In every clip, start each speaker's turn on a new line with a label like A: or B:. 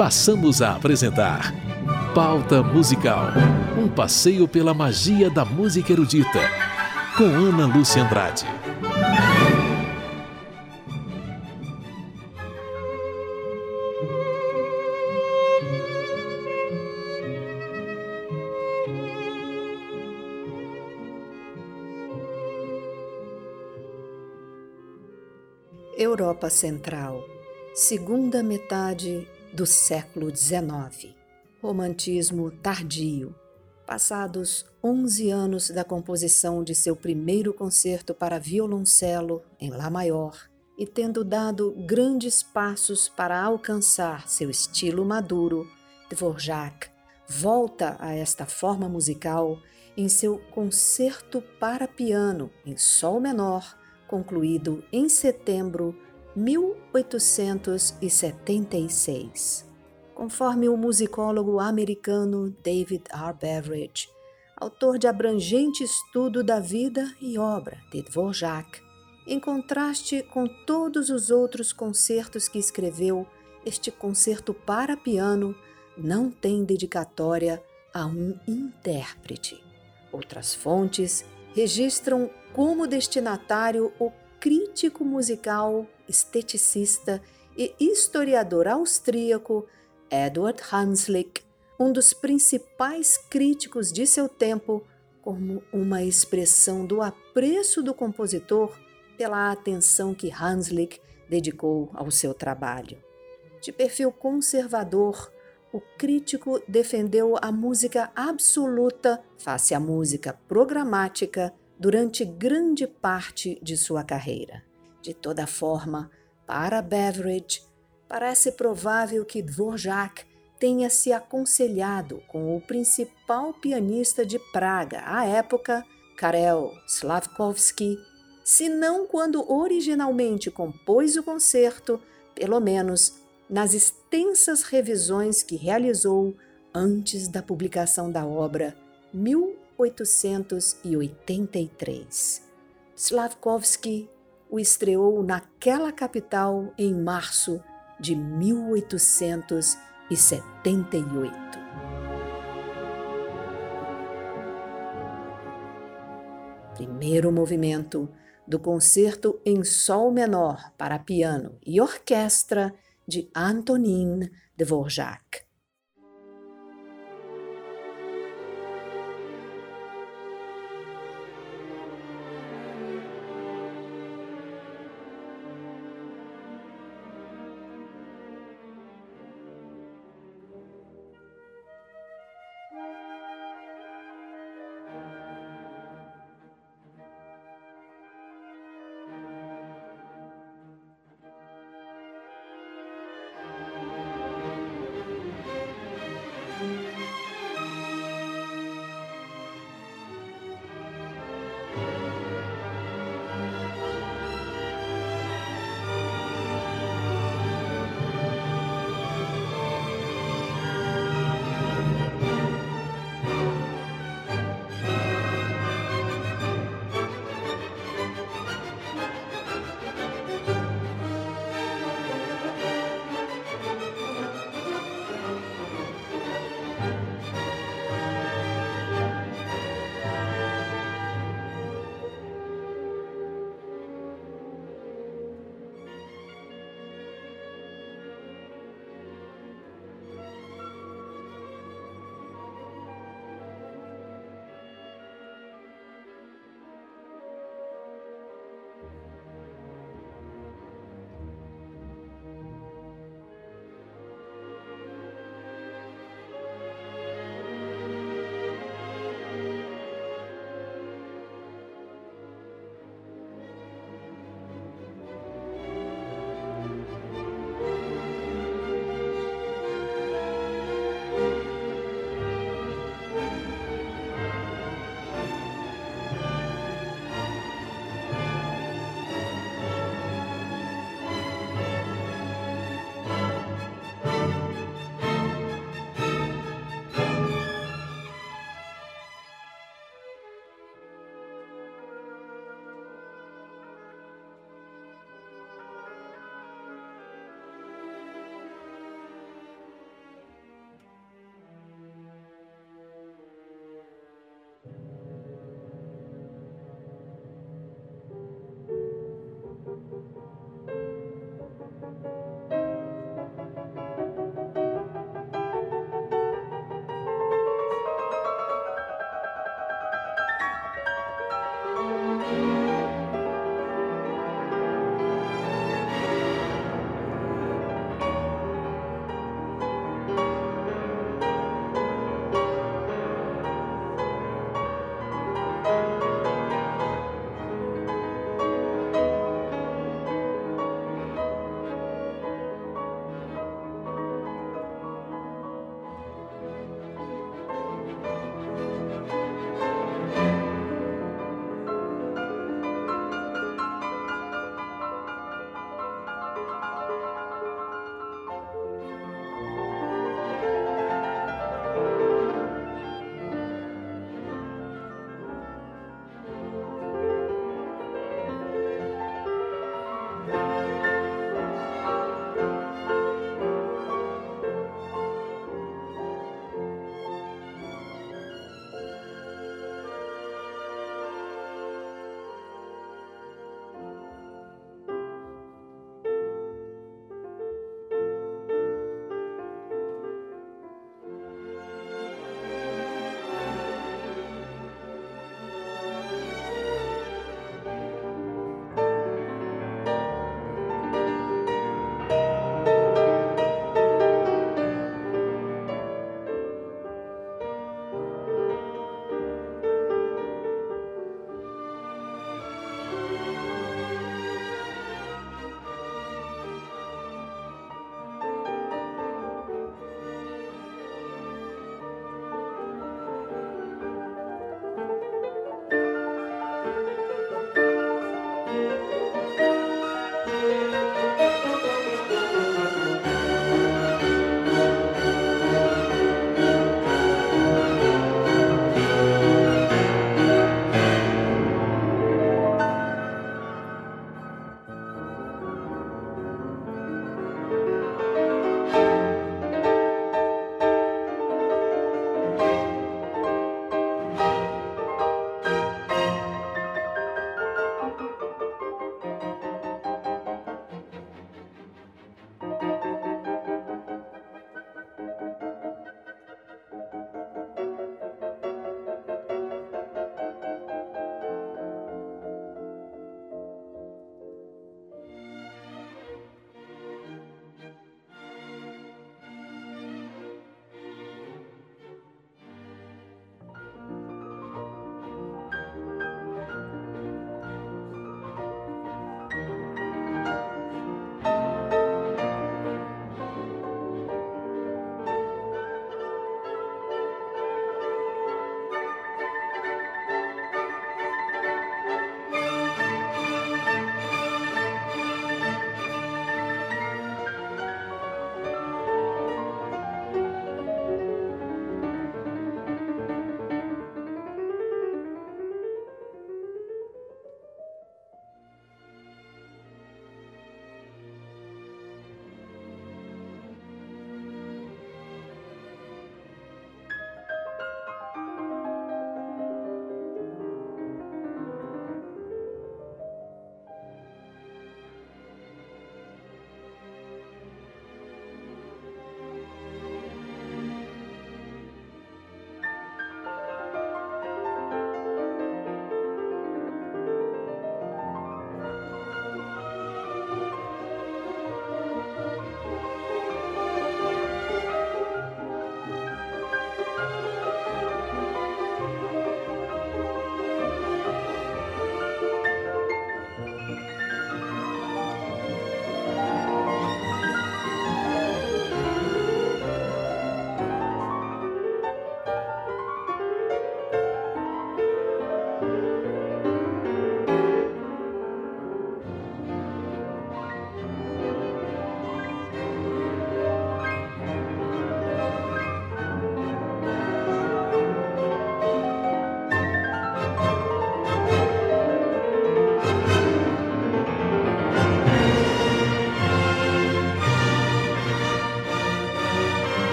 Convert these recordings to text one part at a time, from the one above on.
A: passamos a apresentar Pauta Musical, um passeio pela magia da música erudita, com Ana Lúcia Andrade.
B: Europa Central, segunda metade do século XIX. Romantismo tardio. Passados 11 anos da composição de seu primeiro concerto para violoncelo em Lá maior e tendo dado grandes passos para alcançar seu estilo maduro, Dvorak volta a esta forma musical em seu concerto para piano em sol menor, concluído em setembro de 1876. Conforme o musicólogo americano David R. Beveridge, autor de abrangente estudo da vida e obra de Dvorak, em contraste com todos os outros concertos que escreveu, este concerto para piano não tem dedicatória a um intérprete. Outras fontes registram como destinatário o crítico musical, esteticista e historiador austríaco Eduard Hanslick, um dos principais críticos de seu tempo, como uma expressão do apreço do compositor pela atenção que Hanslick dedicou ao seu trabalho. De perfil conservador, o crítico defendeu a música absoluta face à música programática durante grande parte de sua carreira. De toda forma, para Beveridge, parece provável que Dvorak tenha se aconselhado com o principal pianista de Praga à época, Karel Slavkovsky, se não quando originalmente compôs o concerto, pelo menos nas extensas revisões que realizou antes da publicação da obra 1883. Slavkovsky o estreou naquela capital em março de 1878. Primeiro movimento do concerto em sol menor para piano e orquestra de Antonín Dvořák.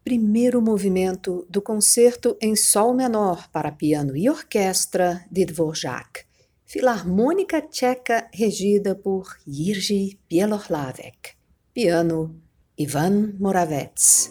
B: Primeiro movimento do Concerto em Sol Menor para piano e orquestra de Dvorak, Filarmônica Tcheca regida por Jiří Bělohlavek, piano Ivan Moravec.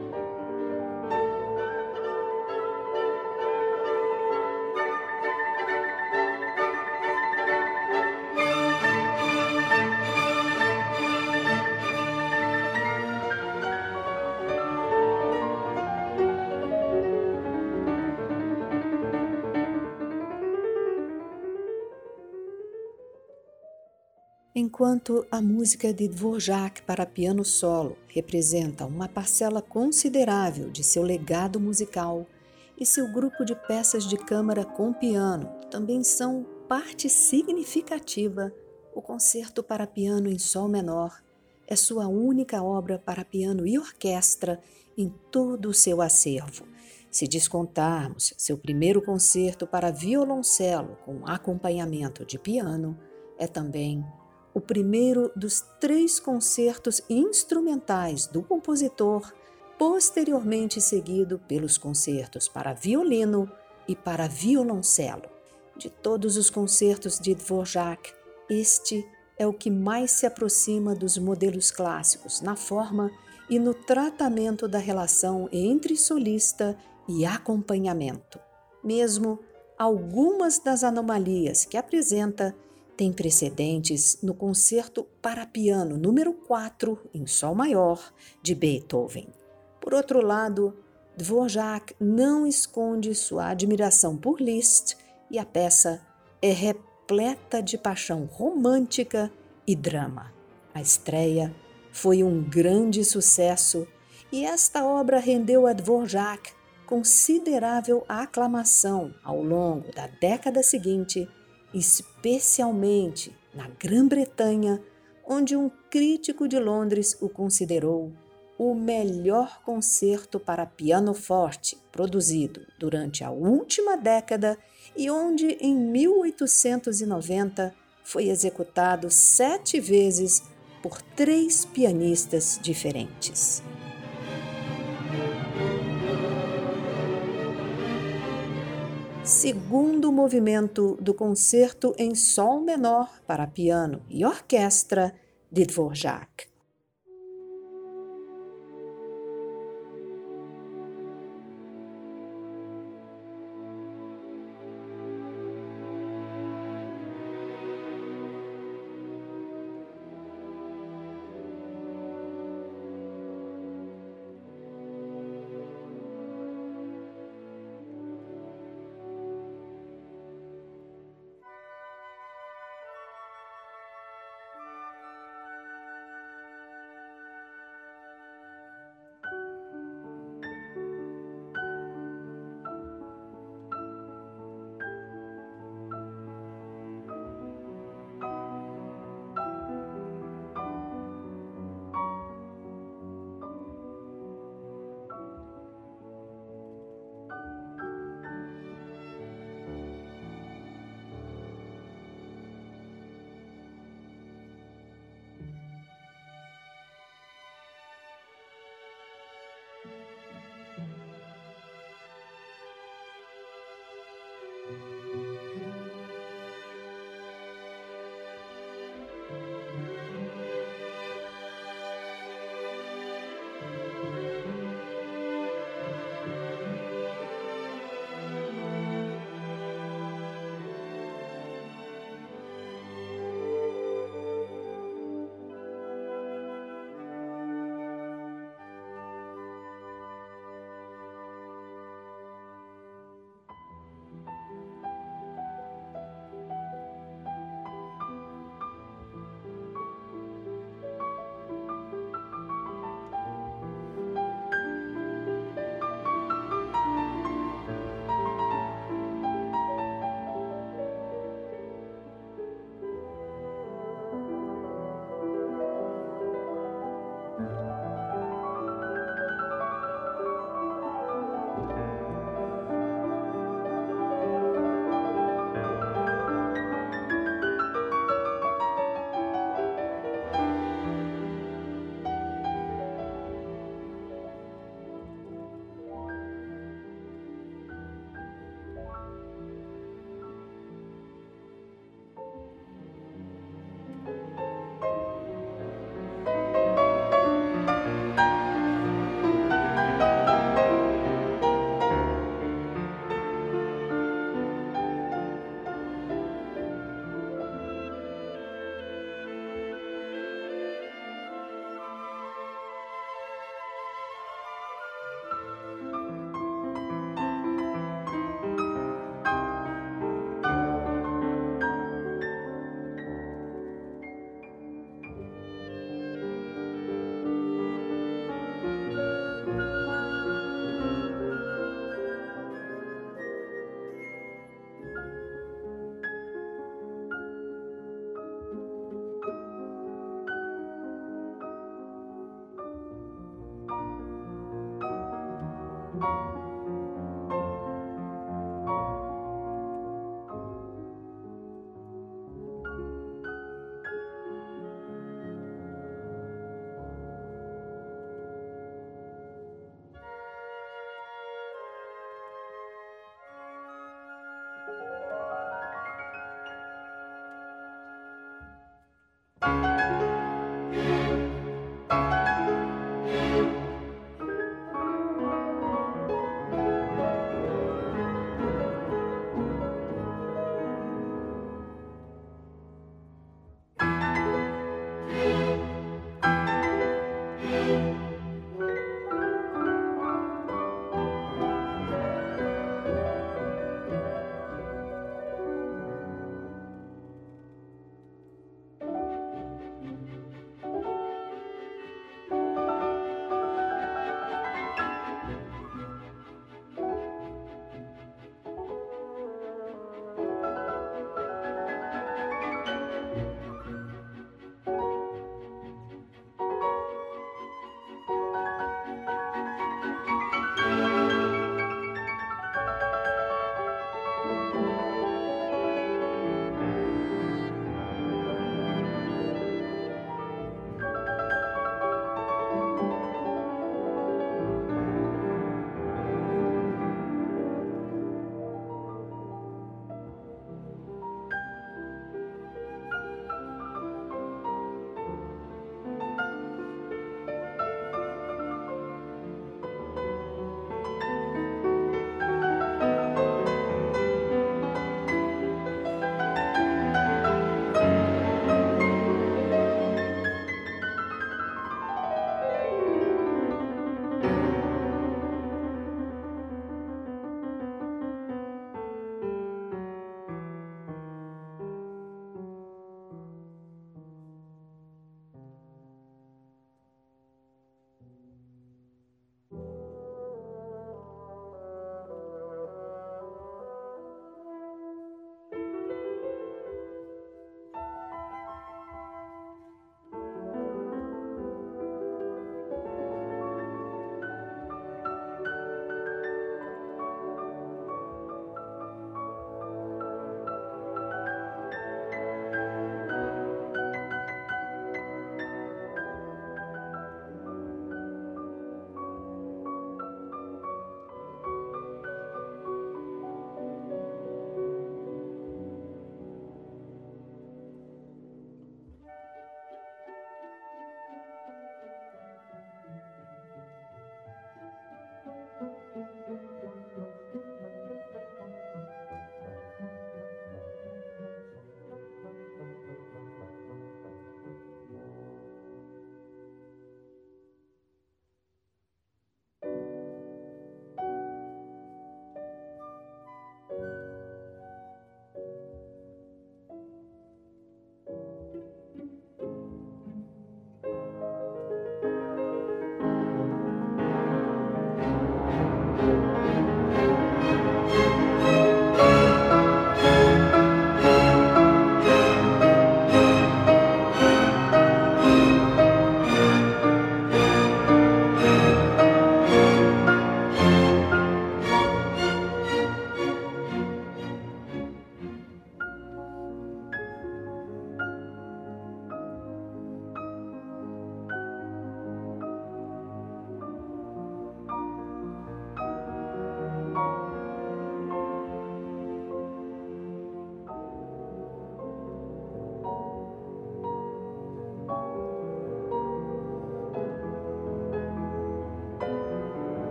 B: Enquanto a música de Dvorak para piano solo representa uma parcela considerável de seu legado musical e seu grupo de peças de câmara com piano também são parte significativa, o Concerto para piano em Sol menor é sua única obra para piano e orquestra em todo o seu acervo. Se descontarmos seu primeiro concerto para violoncelo com acompanhamento de piano, é também o primeiro dos 3 concertos instrumentais do compositor, posteriormente seguido pelos concertos para violino e para violoncelo. De todos os concertos de Dvorak, este é o que mais se aproxima dos modelos clássicos na forma e no tratamento da relação entre solista e acompanhamento. Mesmo algumas das anomalias que apresenta tem precedentes no Concerto para piano número 4 em Sol maior de Beethoven. Por outro lado, Dvorak não esconde sua admiração por Liszt e a peça é repleta de paixão romântica e drama. A estreia foi um grande sucesso e esta obra rendeu a Dvorak considerável aclamação ao longo da década seguinte, especialmente na Grã-Bretanha, onde um crítico de Londres o considerou o melhor concerto para pianoforte produzido durante a última década e onde, em 1890, foi executado 7 vezes por 3 pianistas diferentes. Segundo movimento do Concerto em Sol menor para piano e orquestra de Dvorak.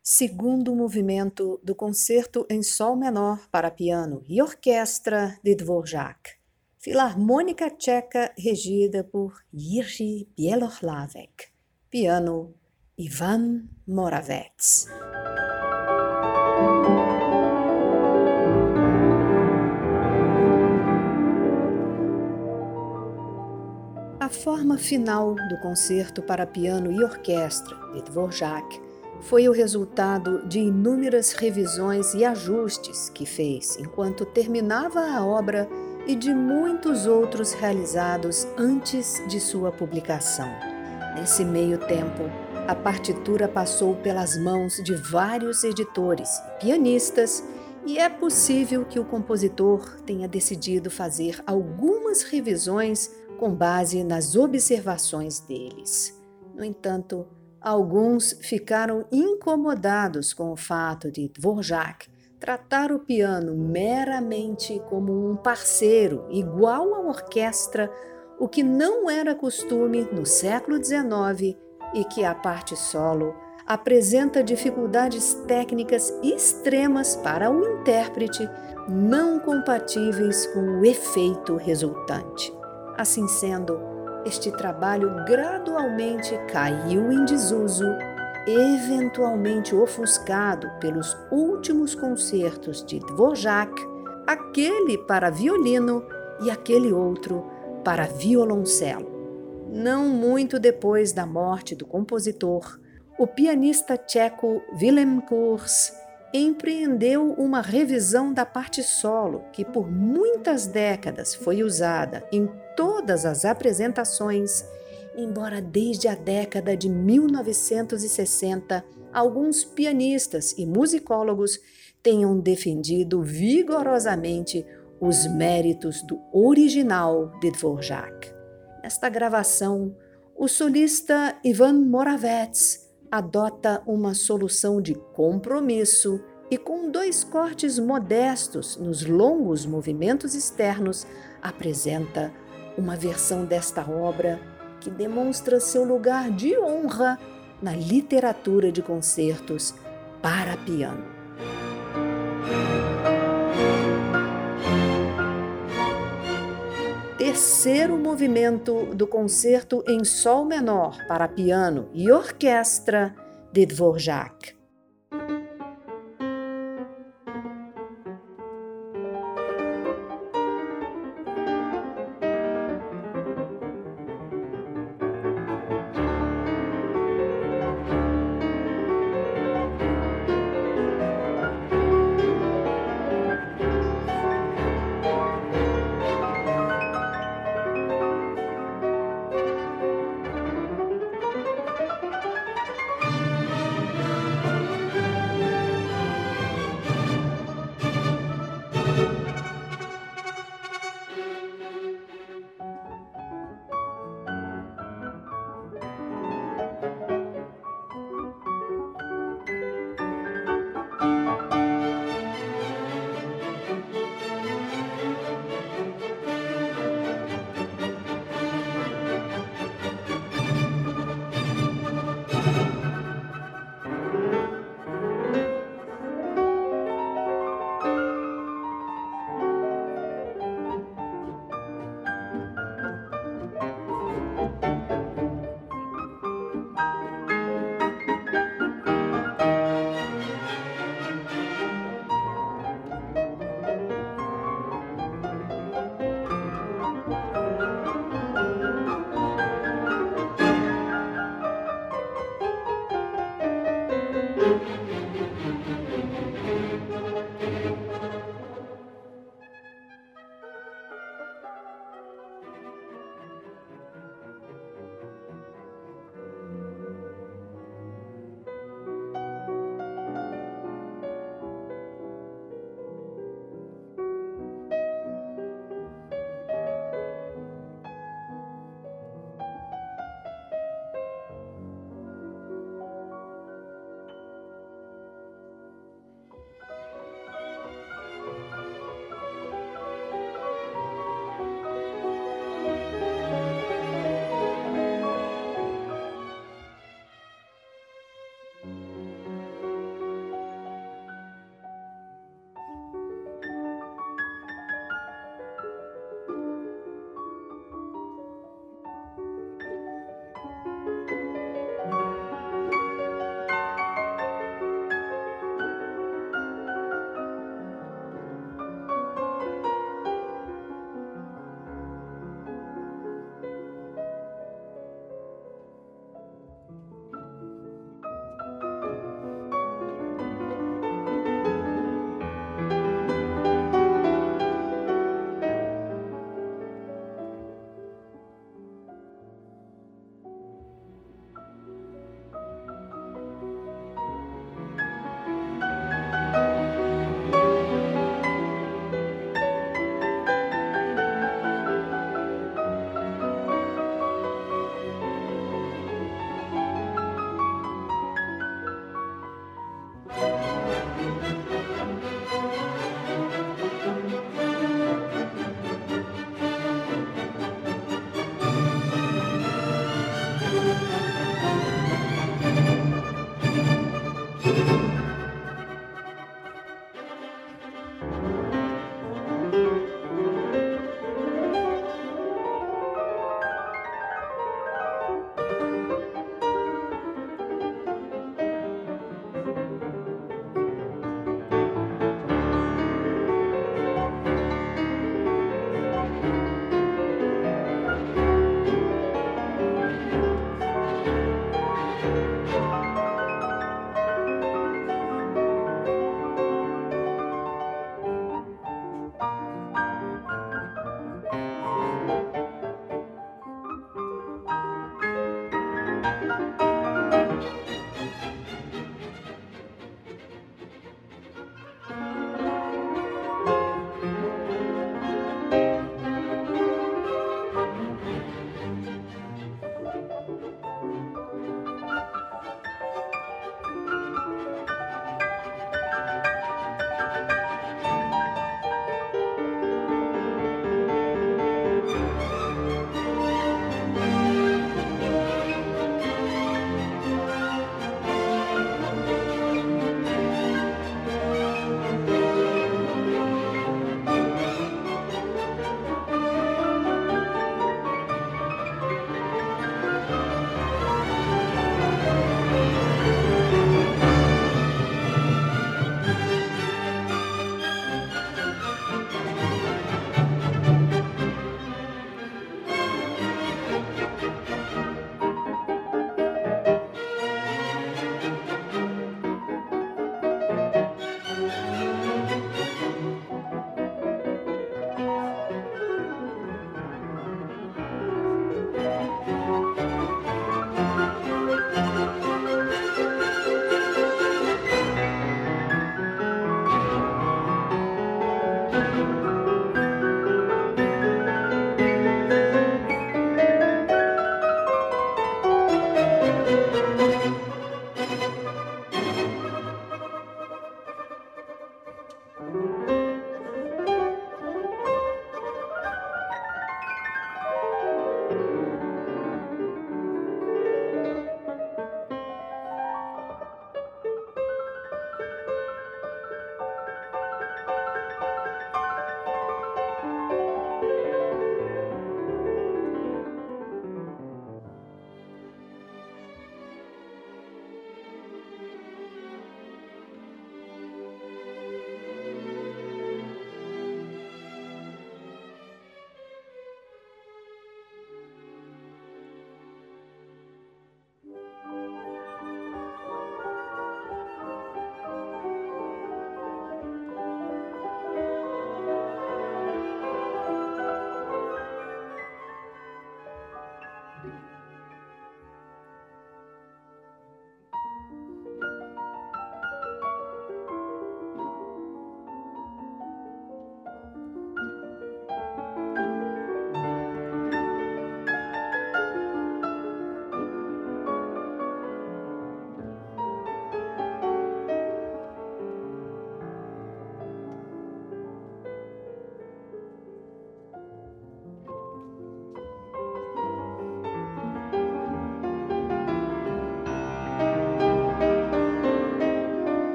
B: Segundo movimento do Concerto em Sol Menor para piano e orquestra de Dvorak, Filarmônica Tcheca regida por Jiří Bělohlavek, piano Ivan Moravec. A forma final do Concerto para piano e orquestra de Dvorak foi o resultado de inúmeras revisões e ajustes que fez enquanto terminava a obra e de muitos outros realizados antes de sua publicação. Nesse meio tempo, a partitura passou pelas mãos de vários editores e pianistas e é possível que o compositor tenha decidido fazer algumas revisões com base nas observações deles. No entanto, alguns ficaram incomodados com o fato de Dvorak tratar o piano meramente como um parceiro igual à orquestra, o que não era costume no século XIX e que a parte solo apresenta dificuldades técnicas extremas para o intérprete, não compatíveis com o efeito resultante. Assim sendo, este trabalho gradualmente caiu em desuso, eventualmente ofuscado pelos últimos concertos de Dvorak, aquele para violino e aquele outro para violoncelo. Não muito depois da morte do compositor, o pianista tcheco Willem Kurs empreendeu uma revisão da parte solo que por muitas décadas foi usada em todas as apresentações, embora desde a década de 1960 alguns pianistas e musicólogos tenham defendido vigorosamente os méritos do original de Dvorak. Nesta gravação, o solista Ivan Moravec adota uma solução de compromisso e, com 2 cortes modestos nos longos movimentos externos, apresenta uma versão desta obra que demonstra seu lugar de honra na literatura de concertos para piano. Terceiro movimento do Concerto em Sol Menor para piano e orquestra de Dvorak.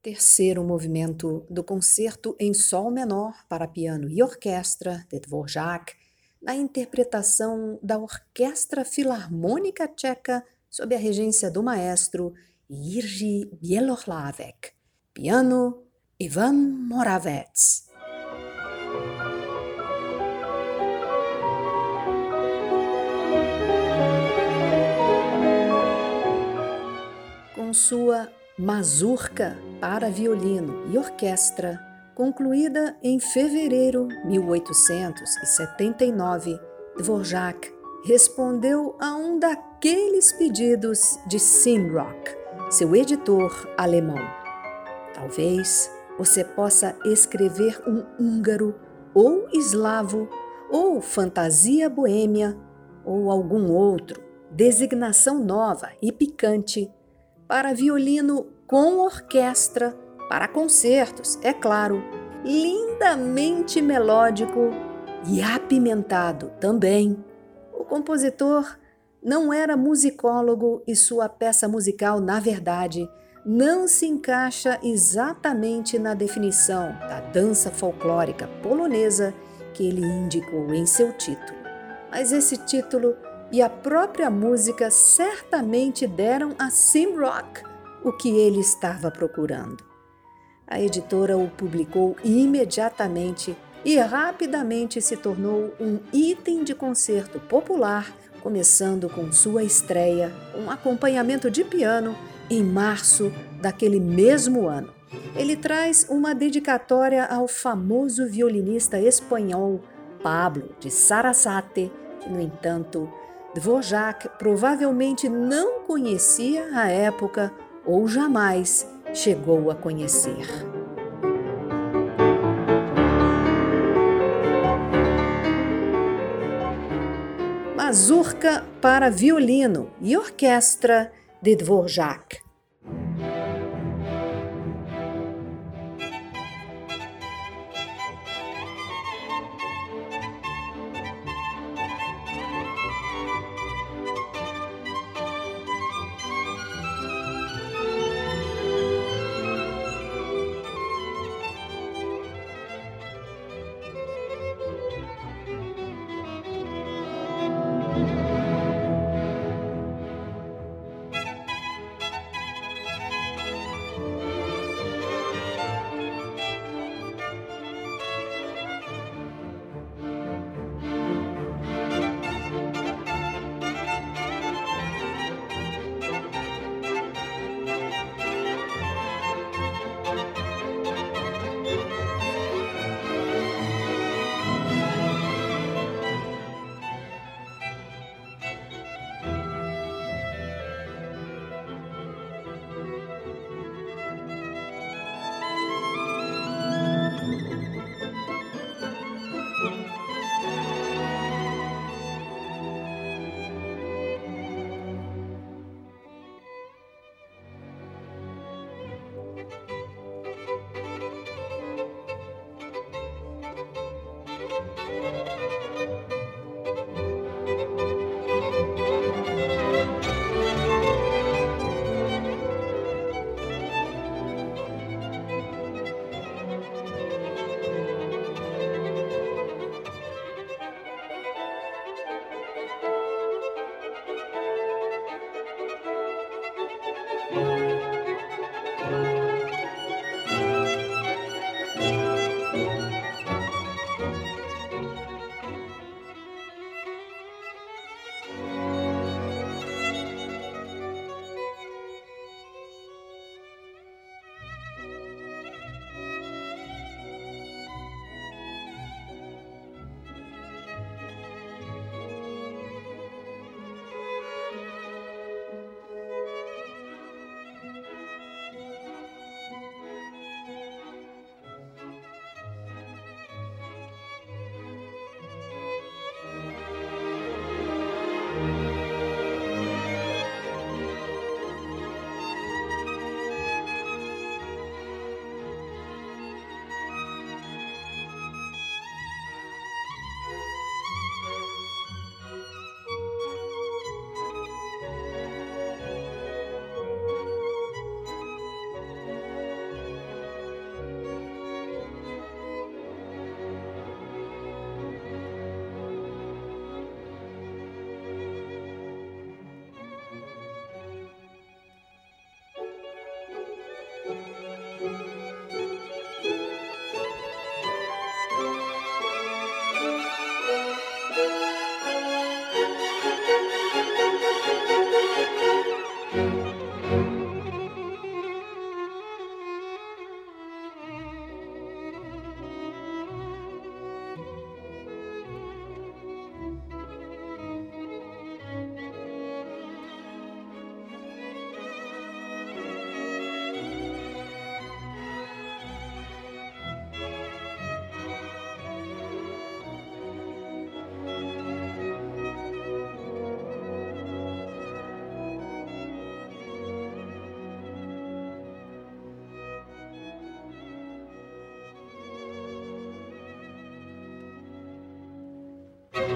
B: terceiro movimento do Concerto em Sol Menor para piano e orquestra de Dvorak, na interpretação da Orquestra Filarmônica Tcheca sob a regência do maestro Jiří Bělohlavek. Piano, Ivan Moravec. Com sua Mazurka para violino e orquestra, concluída em fevereiro de 1879, Dvorak respondeu a um daqueles pedidos de Simrock, seu editor alemão. Talvez você possa escrever um húngaro ou eslavo ou fantasia boêmia ou algum outro, designação nova e picante para violino com orquestra, para concertos, é claro, lindamente melódico e apimentado também. O compositor não era musicólogo e sua peça musical, na verdade, não se encaixa exatamente na definição da dança folclórica polonesa que ele indicou em seu título. Mas esse título e a própria música certamente deram a Simrock o que ele estava procurando. A editora o publicou imediatamente e rapidamente se tornou um item de concerto popular, começando com sua estreia, com acompanhamento de piano, em março daquele mesmo ano. Ele traz uma dedicatória ao famoso violinista espanhol Pablo de Sarasate, que, no entanto, Dvorak provavelmente não conhecia à época ou jamais chegou a conhecer. Mazurka para violino e orquestra de Dvorak.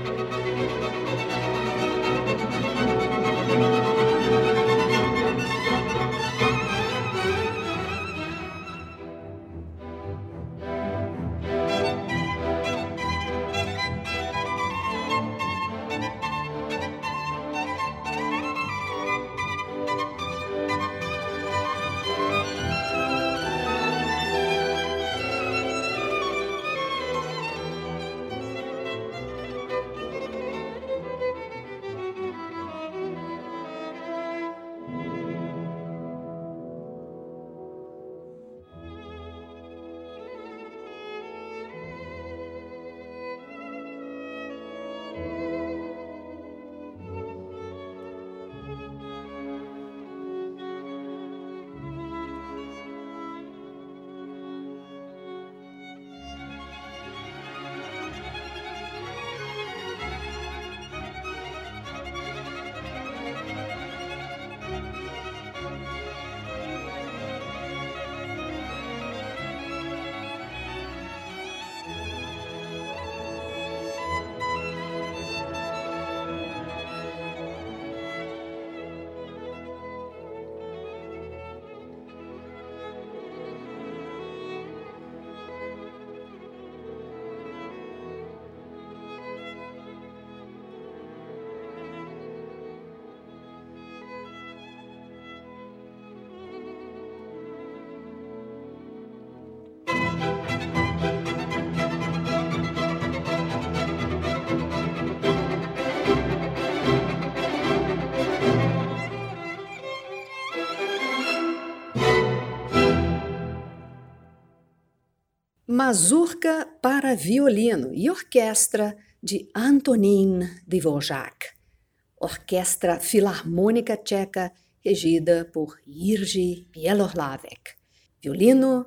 B: Mazurca para violino e orquestra de Antonín Dvořák, Orquestra Filarmônica Tcheca regida por Jiří Bělohlavek, violino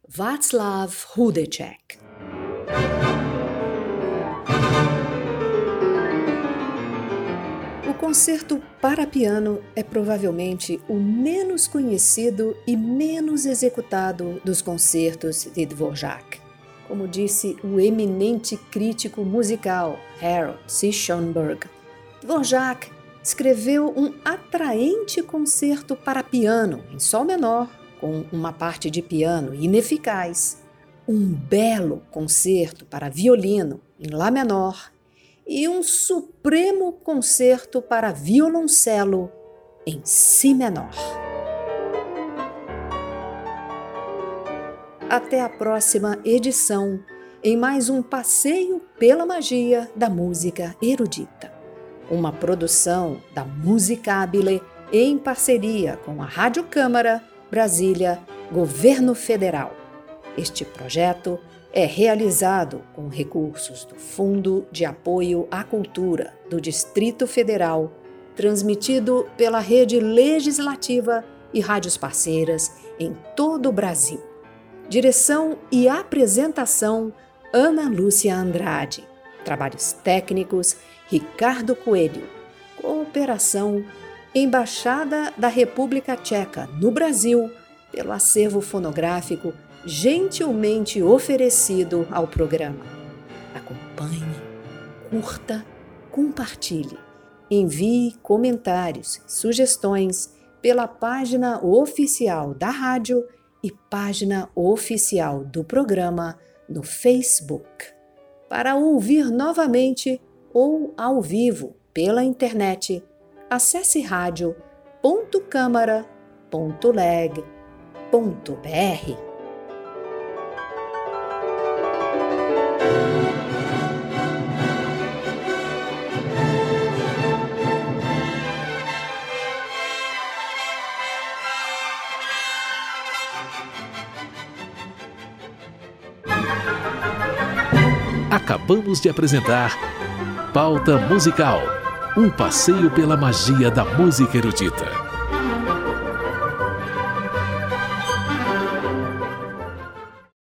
B: Václav Hudeček. O concerto para piano é provavelmente o menos conhecido e menos executado dos concertos de Dvořák. Como disse o eminente crítico musical Harold C. Schoenberg, Dvořák escreveu um atraente concerto para piano em sol menor, com uma parte de piano ineficaz, um belo concerto para violino em lá menor e um supremo concerto para violoncelo em si menor. Até a próxima edição, em mais um passeio pela magia da música erudita. Uma produção da Musicabile em parceria com a Rádio Câmara, Brasília, Governo Federal. Este projeto é realizado com recursos do Fundo de Apoio à Cultura do Distrito Federal, transmitido pela Rede Legislativa e rádios parceiras em todo o Brasil. Direção e apresentação, Ana Lúcia Andrade. Trabalhos técnicos, Ricardo Coelho. Cooperação, Embaixada da República Tcheca no Brasil, pelo acervo fonográfico gentilmente oferecido ao programa. Acompanhe, curta, compartilhe. Envie comentários, sugestões pela página oficial da rádio e página oficial do programa no Facebook. Para ouvir novamente ou ao vivo pela internet, acesse radio.câmara.leg.br.
A: Acabamos de apresentar Pauta Musical, um passeio pela magia da música erudita.